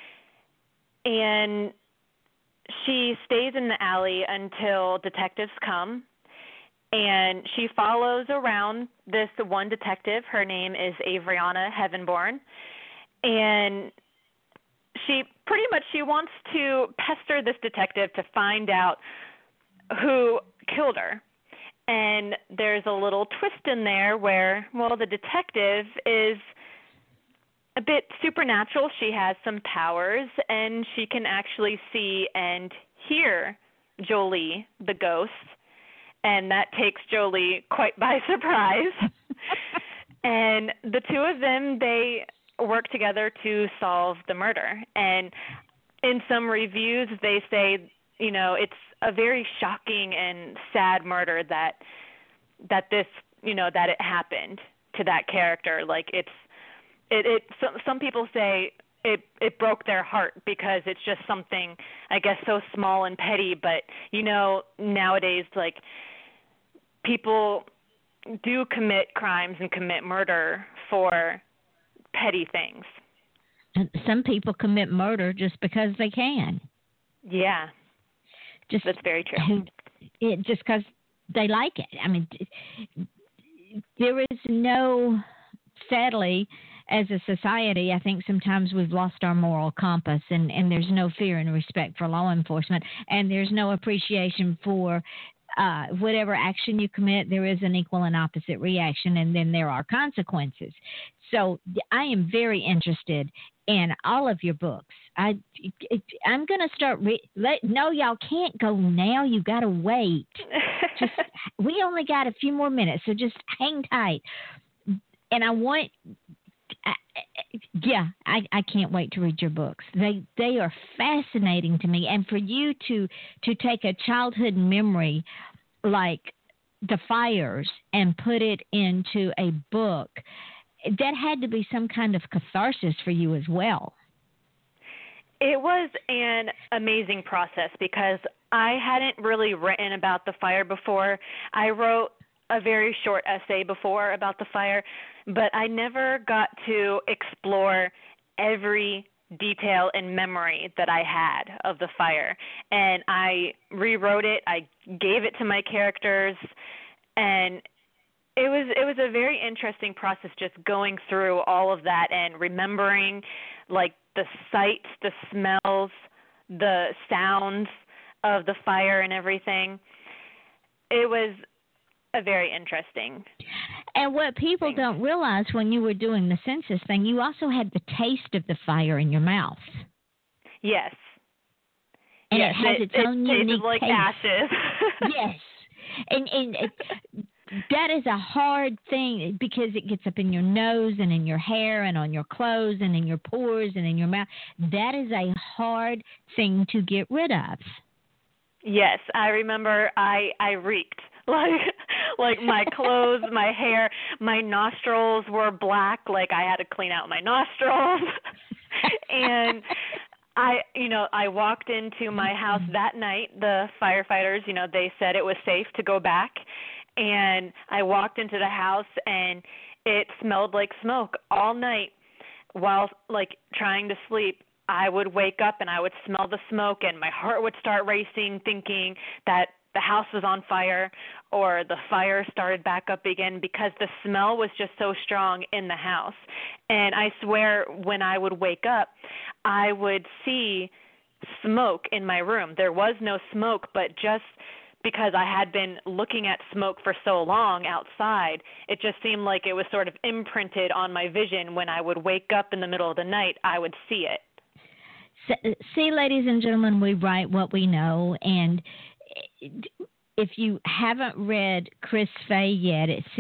And she stays in the alley until detectives come. And she follows around this one detective. Her name is Avriana Heavenborn. And she wants to pester this detective to find out who killed her. And there's a little twist in there where, well, the detective is a bit supernatural. She has some powers, and she can actually see and hear Jolie, the ghost. And that takes Jolie quite by surprise. And the two of them, they work together to solve the murder. And in some reviews, they say, you know, it's a very shocking and sad murder that this, you know, that it happened to that character. Like some people say it broke their heart because it's just something, I guess, so small and petty. But, you know, nowadays, like, people do commit crimes and commit murder for petty things. And some people commit murder just because they can. Yeah, that's very true. Just because they like it. I mean, there is no, sadly, as a society, I think sometimes we've lost our moral compass, and there's no fear and respect for law enforcement, and there's no appreciation for whatever action you commit. There is an equal and opposite reaction, and then there are consequences. So I am very interested in all of your books. I'm going to start. No, y'all can't go now. You got to wait. We only got a few more minutes, so just hang tight. And I want. I can't wait to read your books. They are fascinating to me, and for you to take a childhood memory like the fires and put it into a book, that had to be some kind of catharsis for you as well. It was an amazing process because I hadn't really written about the fire before. I wrote a very short essay before about the fire, but I never got to explore every detail and memory that I had of the fire. And I rewrote it. I gave it to my characters, and it was a very interesting process, just going through all of that and remembering like the sights, the smells, the sounds of the fire and everything. It was a very interesting. And what people don't realize, when you were doing the census thing, you also had the taste of the fire in your mouth. Yes. And yes, it has its own unique like taste. ashes. Yes. And that is a hard thing because it gets up in your nose and in your hair and on your clothes and in your pores and in your mouth. That is a hard thing to get rid of. Yes, I remember I reeked. Like my clothes, my hair, my nostrils were black, like I had to clean out my nostrils. And I walked into my house that night. The firefighters, they said it was safe to go back. And I walked into the house and it smelled like smoke all night while trying to sleep. I would wake up and I would smell the smoke and my heart would start racing, thinking that the house was on fire or the fire started back up again because the smell was just so strong in the house. And I swear when I would wake up, I would see smoke in my room. There was no smoke, but just because I had been looking at smoke for so long outside, it just seemed like it was sort of imprinted on my vision. When I would wake up in the middle of the night, I would see it. See, ladies and gentlemen, we write what we know, and if you haven't read Chris Fey yet, it's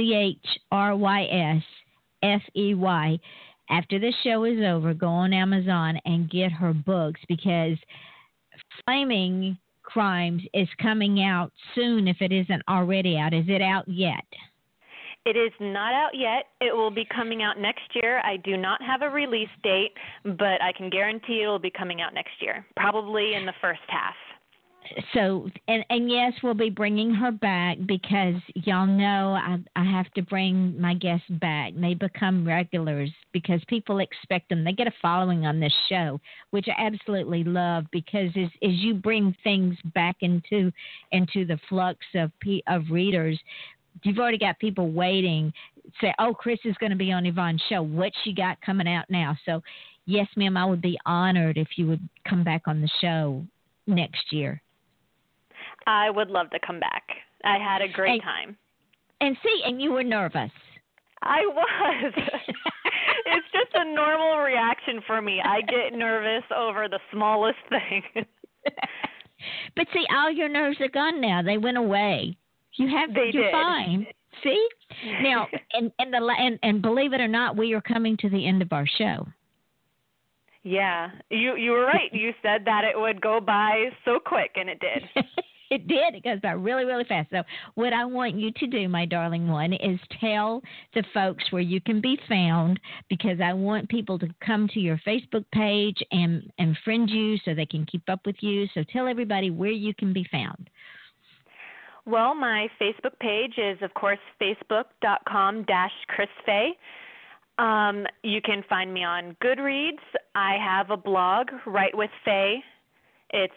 ChrysFey. After this show is over, go on Amazon and get her books, because Flaming Crimes is coming out soon if it isn't already out. Is it out yet? It is not out yet. It will be coming out next year. I do not have a release date, but I can guarantee it will be coming out next year, probably in the first half. So, and yes, we'll be bringing her back because y'all know I have to bring my guests back. They become regulars because people expect them. They get a following on this show, which I absolutely love, because as you bring things back into the flux of readers, you've already got people waiting. Say, oh, Chris is going to be on Yvonne's show. What's she got coming out now? So, yes, ma'am, I would be honored if you would come back on the show next year. I would love to come back. I had a great time. And you were nervous. I was. It's just a normal reaction for me. I get nervous over the smallest thing. But see, all your nerves are gone now. They went away. You're fine. See? Now, and believe it or not, we are coming to the end of our show. Yeah, you were right. You said that it would go by so quick, and it did. It did. It goes by really, really fast. So what I want you to do, my darling one, is tell the folks where you can be found, because I want people to come to your Facebook page and friend you so they can keep up with you. So tell everybody where you can be found. Well, my Facebook page is, of course, facebook.com/ChrisFay. You can find me on Goodreads. I have a blog, Write with Faye. It's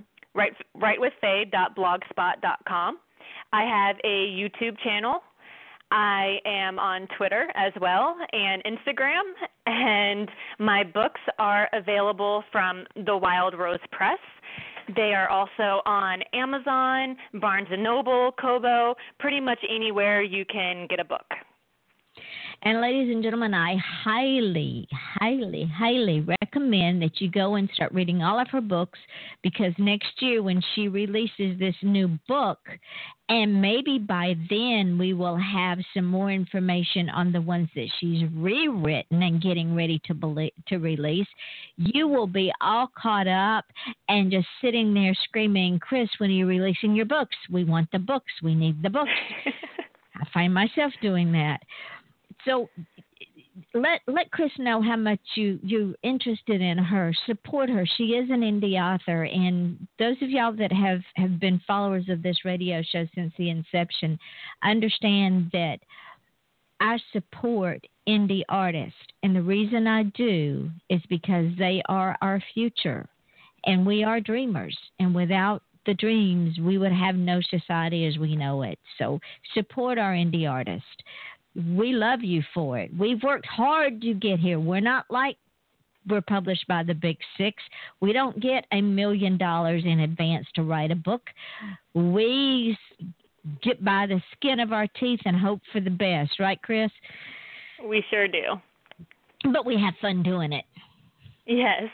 writewithfaye.blogspot.com. I have a YouTube channel. I am on Twitter as well and Instagram, and my books are available from the Wild Rose Press. They are also on Amazon, Barnes & Noble, Kobo, pretty much anywhere you can get a book. And ladies and gentlemen, I highly, highly, highly recommend that you go and start reading all of her books, because next year when she releases this new book, and maybe by then we will have some more information on the ones that she's rewritten and getting ready to release, you will be all caught up and just sitting there screaming, Chris, when are you releasing your books? We want the books. We need the books. I find myself doing that. So let Chris know how much you're interested in her. Support her. She is an indie author. And those of y'all that have been followers of this radio show since the inception understand that I support indie artists. And the reason I do is because they are our future. And we are dreamers. And without the dreams, we would have no society as we know it. So support our indie artists. We love you for it. We've worked hard to get here. We're not like we're published by the Big Six. We don't get $1 million in advance to write a book. We get by the skin of our teeth and hope for the best. Right, Chris? We sure do. But we have fun doing it. Yes.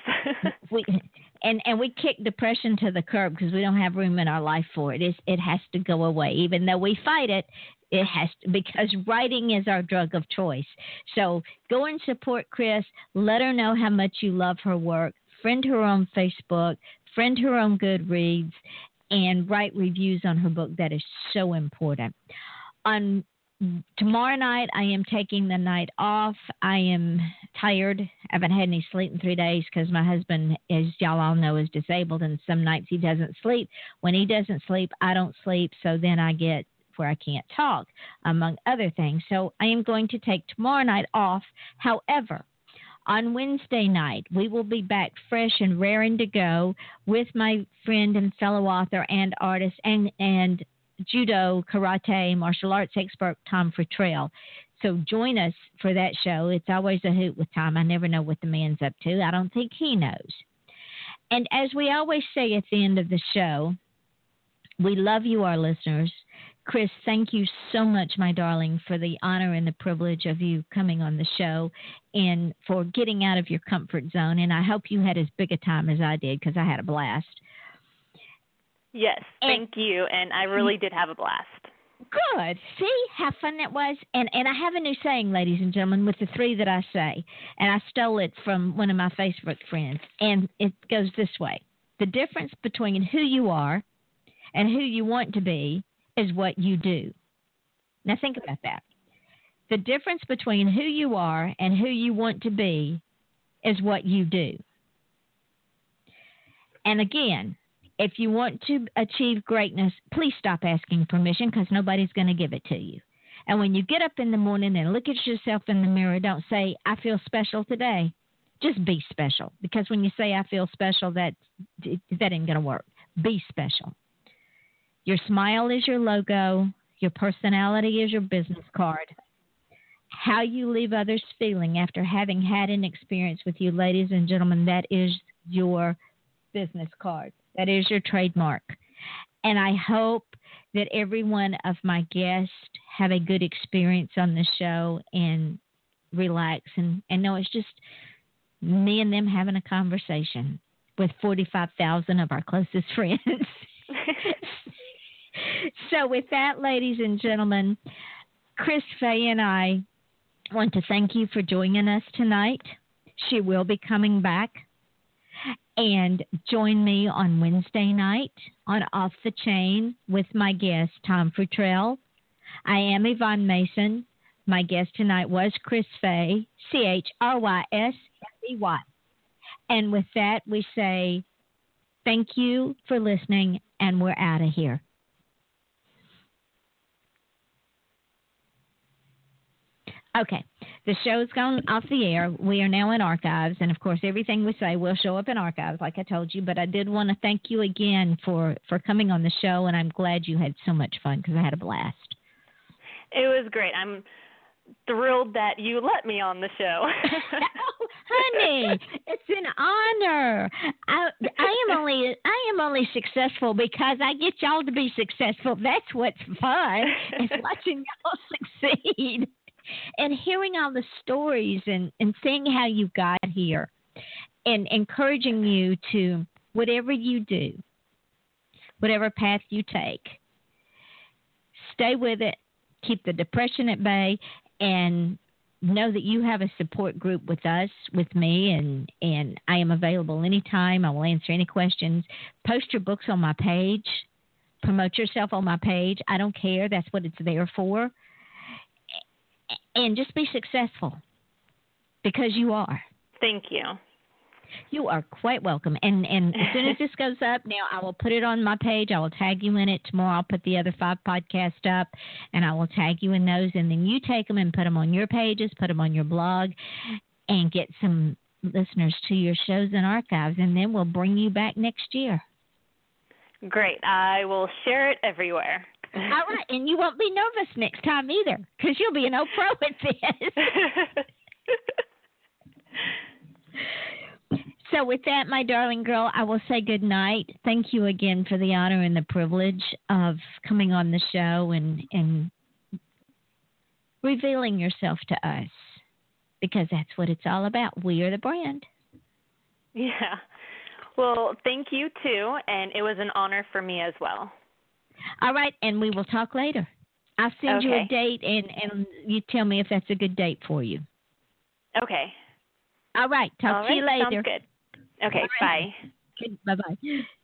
And we kick depression to the curb because we don't have room in our life for it. It has to go away. Even though we fight it, it has to, because writing is our drug of choice. So go and support Chris. Let her know how much you love her work. Friend her on Facebook. Friend her on Goodreads. And write reviews on her book. That is so important. On tomorrow night, I am taking the night off. I am tired. I haven't had any sleep in 3 days because my husband, as y'all all know, is disabled. And some nights he doesn't sleep. When he doesn't sleep, I don't sleep. So then I get where I can't talk, among other things. So I am going to take tomorrow night off. However, on Wednesday night, we will be back fresh and raring to go with my friend and fellow author and artist and judo, karate, martial arts expert, Tom Futrell. So join us for that show. It's always a hoot with Tom. I never know what the man's up to. I don't think he knows. And as we always say at the end of the show, we love you, our listeners. Chris, thank you so much, my darling, for the honor and the privilege of you coming on the show and for getting out of your comfort zone. And I hope you had as big a time as I did, because I had a blast. Yes, thank you. And I really did have a blast. Good. See how fun that was? And I have a new saying, ladies and gentlemen, with the three that I say. And I stole it from one of my Facebook friends. And it goes this way. The difference between who you are and who you want to be is what you do. Now think about that. The difference between who you are and who you want to be is what you do. And again, if you want to achieve greatness, please stop asking permission, because nobody's going to give it to you. And when you get up in the morning and look at yourself in the mirror, don't say, I feel special today. Just be special. Because when you say I feel special, that ain't going to work. Be special. Your smile is your logo. Your personality is your business card. How you leave others feeling after having had an experience with you, ladies and gentlemen, that is your business card. That is your trademark. And I hope that every one of my guests have a good experience on the show and relax and know it's just me and them having a conversation with 45,000 of our closest friends. So with that, ladies and gentlemen, Chris Fay and I want to thank you for joining us tonight. She will be coming back. And join me on Wednesday night on Off the Chain with my guest, Tom Futrell. I am Yvonne Mason. My guest tonight was Chris Fay, ChrysFay. And with that, we say thank you for listening, and we're out of here. Okay. The show's gone off the air. We are now in archives. And, of course, everything we say will show up in archives, like I told you. But I did want to thank you again for coming on the show, and I'm glad you had so much fun because I had a blast. It was great. I'm thrilled that you let me on the show. Oh, honey, it's an honor. I am only successful because I get y'all to be successful. That's what's fun, is watching y'all succeed and hearing all the stories and seeing how you got here and encouraging you to, whatever you do, whatever path you take, stay with it, keep the depression at bay, and know that you have a support group with us, with me, and I am available anytime. I will answer any questions. Post your books on my page. Promote yourself on my page. I don't care. That's what it's there for. And just be successful, because you are. Thank you. You are quite welcome. And as soon as this goes up, now I will put it on my page. I will tag you in it. Tomorrow I'll put the other 5 podcasts up, and I will tag you in those. And then you take them and put them on your pages, put them on your blog, and get some listeners to your shows and archives. And then we'll bring you back next year. Great. I will share it everywhere. All right. And you won't be nervous next time either, because you'll be an old pro at this. So with that, my darling girl, I will say good night. Thank you again for the honor and the privilege of coming on the show and revealing yourself to us, because that's what it's all about. We are the brand. Yeah. Well, thank you, too, and it was an honor for me as well. All right, and we will talk later. I'll send you a date, and you tell me if that's a good date for you. Okay. All right, talk to you later. Sounds good. Okay, bye. Bye-bye.